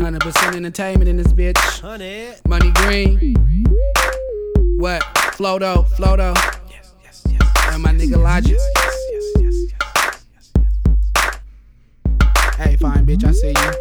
100% entertainment in this bitch. 100. Money Green. What? Flodo. Yes. And my nigga Logic. Yes. Hey, fine bitch, I see you.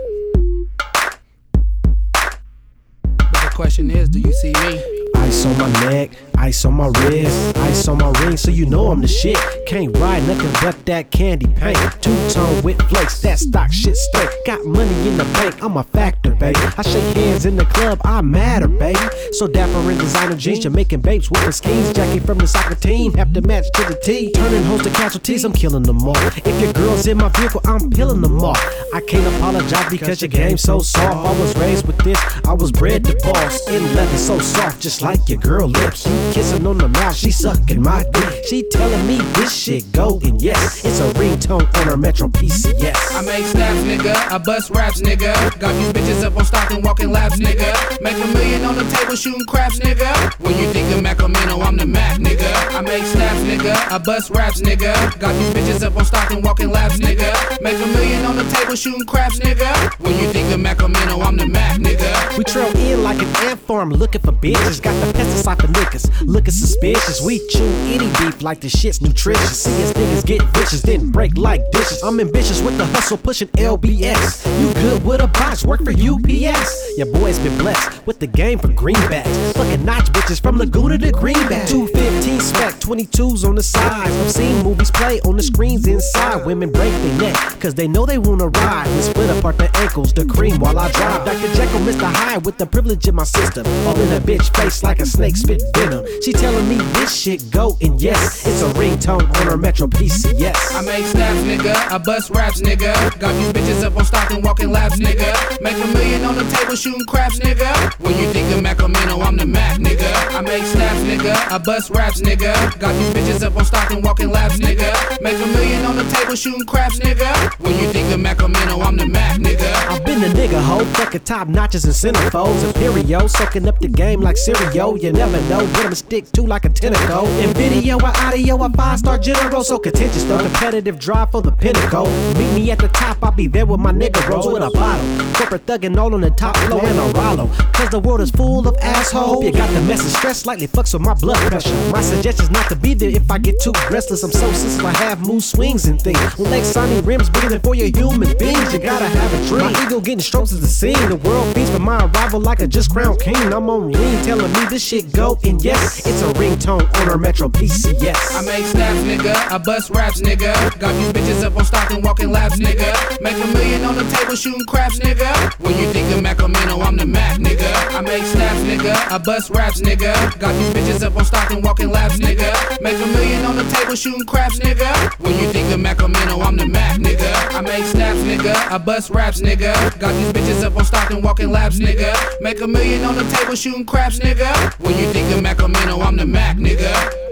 But the question is, do you see me? Ice on my neck, ice on my wrist, ice on my ring, so you know I'm the shit. Can't ride nothing but that candy paint. Two-tone with flakes, that stock shit straight. Got money in the bank, I'm a factor, baby. I shake hands in the club, I matter, baby. So dapper in designer jeans, Jamaican babes with the skis. Jackie from the soccer team, have to match to the T. Turning hoes to casualties, I'm killing them all. If your girl's in my vehicle, I'm peeling them off. I can't apologize because your game's so soft. I was raised with this, I was bred to boss. In leather so soft, just like your girl lips. You kissing on the mouth, she sucking my dick. She telling me this shit go, and yes, it's a ringtone on her Metro PCS. I make snaps, nigga. I bust raps, nigga. Got you bitches up on stock and walking laps, nigga. Make $1 million on the table shooting craps, nigga. When you think of Macamino, I'm the Mac, nigga. I make snaps, nigga. I bust raps, nigga. Got you bitches up on stock and walking laps, nigga. Make $1 million on the table shooting craps, nigga. When you think of Macamino, I'm the Mac, nigga. We trail in like an ant farm looking for bitches. Got the pesticide for niggas, looking suspicious. We chew any beef like the shit's nutritious. See us niggas get vicious, then break like dishes. I'm ambitious with the hustle, pushing LBS. You good with a box, work for UPS. Your boy's been blessed with the game for greenbacks. Fucking notch bitches from Laguna to Greenback. 215 spec, 22s on the sides. I've seen movies play on the screens inside. Women break their neck, cause they know they wanna ride. And split apart their ankles, the cream while I drive. Dr. Jekyll, Mr. Hyde with the privilege in my system. All in a bitch face like a snake spit venom. She telling me this shit go, and yes, it's a ringtone on her Metro PCS. I make snaps, nigga. I bust raps, nigga. Got you bitches up on stock and walking laps, nigga. Make $1 million on the table shooting craps, nigga. When you think of Macamino, I'm the Mac, nigga. I make snaps, nigga. I bust raps, nigga. Got you bitches up on stock and walking laps, nigga. Make $1 million on the table shooting craps, nigga. When you think of Macamino, I'm the Mac, nigga. I've been the nigga hoe, fucking top notches and centerfolds. Imperio, soaking up the game like cereal. You never know what I'ma stick to like a tentacle. In video or audio, a 5-star general. So contentious, though competitive drive for the pinnacle. Meet me at the top, I'll be there with my nigga rolls with a bottle. Corporate thuggin' all on the top floor and a Rollo. Cause the world is full of assholes. You got the message stress slightly fucks with my blood pressure. My suggestion's not to be there if I get too restless. I'm so sensitive, I have mood swings and things. With legs, sunny rims, bigger than for your human beings. You gotta have a dream. My ego getting strokes at the scene. The world beats for my arrival like a just crowned king. I'm on lean, telling me this shit go, and yes, it's a ringtone on her Metro PCS. I make snaps, nigga. I bust raps, nigga. Got you bitches up on stock and walking laps, nigga. Make $1 million on the table shooting craps, nigga. When you think of Macamino, I'm the Mac, nigga. I make snaps, nigga. I bust raps, nigga. Got you bitches up on stock and walking laps, nigga. Make $1 million on the table shooting craps, nigga. When you think of Macamino, I'm the Mac, nigga. I make snaps, nigga. I bust raps, nigga. Got these bitches up on stock and walking laps, nigga. Make $1 million on the table shooting craps, nigga. When you think of Macamino, I'm the Mac, nigga.